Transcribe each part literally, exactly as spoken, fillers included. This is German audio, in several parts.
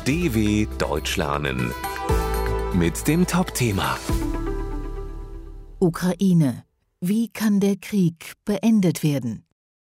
D W Deutsch lernen mit dem Top-Thema Ukraine. Wie kann der Krieg beendet werden?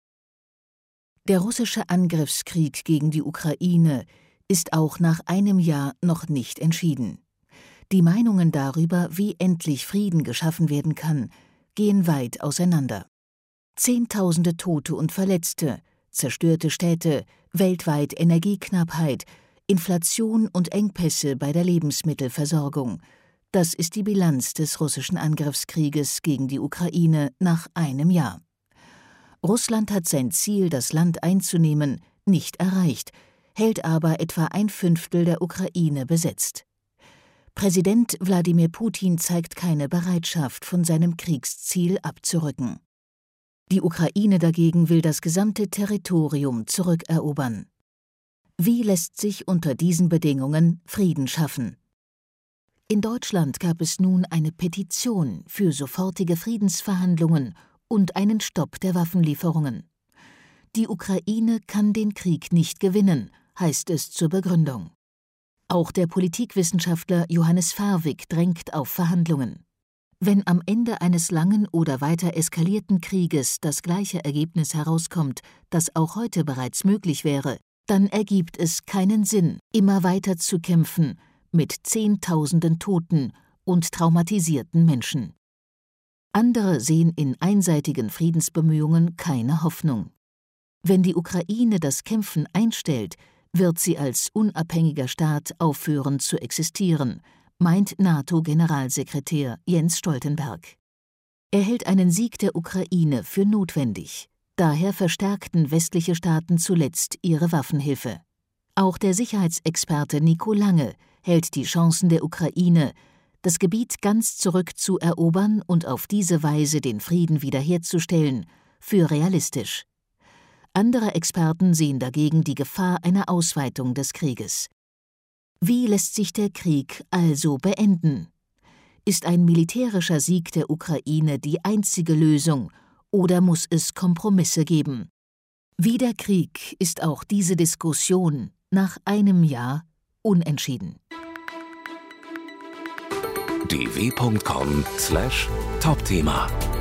Der russische Angriffskrieg gegen die Ukraine ist auch nach einem Jahr noch nicht entschieden. Die Meinungen darüber, wie endlich Frieden geschaffen werden kann, gehen weit auseinander. Zehntausende Tote und Verletzte, zerstörte Städte, weltweit Energieknappheit, Inflation und Engpässe bei der Lebensmittelversorgung. Das ist die Bilanz des russischen Angriffskrieges gegen die Ukraine nach einem Jahr. Russland hat sein Ziel, das Land einzunehmen, nicht erreicht, hält aber etwa ein Fünftel der Ukraine besetzt. Präsident Wladimir Putin zeigt keine Bereitschaft, von seinem Kriegsziel abzurücken. Die Ukraine dagegen will das gesamte Territorium zurückerobern. Wie lässt sich unter diesen Bedingungen Frieden schaffen? In Deutschland gab es nun eine Petition für sofortige Friedensverhandlungen und einen Stopp der Waffenlieferungen. Die Ukraine kann den Krieg nicht gewinnen, heißt es zur Begründung. Auch der Politikwissenschaftler Johannes Farwig drängt auf Verhandlungen. Wenn am Ende eines langen oder weiter eskalierten Krieges das gleiche Ergebnis herauskommt, das auch heute bereits möglich wäre, dann ergibt es keinen Sinn, immer weiter zu kämpfen, mit Zehntausenden Toten und traumatisierten Menschen. Andere sehen in einseitigen Friedensbemühungen keine Hoffnung. Wenn die Ukraine das Kämpfen einstellt, wird sie als unabhängiger Staat aufhören zu existieren, meint NATO-Generalsekretär Jens Stoltenberg. Er hält einen Sieg der Ukraine für notwendig. Daher verstärkten westliche Staaten zuletzt ihre Waffenhilfe. Auch der Sicherheitsexperte Nico Lange hält die Chancen der Ukraine, das Gebiet ganz zurückzuerobern und auf diese Weise den Frieden wiederherzustellen, für realistisch. Andere Experten sehen dagegen die Gefahr einer Ausweitung des Krieges. Wie lässt sich der Krieg also beenden? Ist ein militärischer Sieg der Ukraine die einzige Lösung oder muss es Kompromisse geben? Wie der Krieg ist auch diese Diskussion nach einem Jahr unentschieden. d w punkt com slash Top-Thema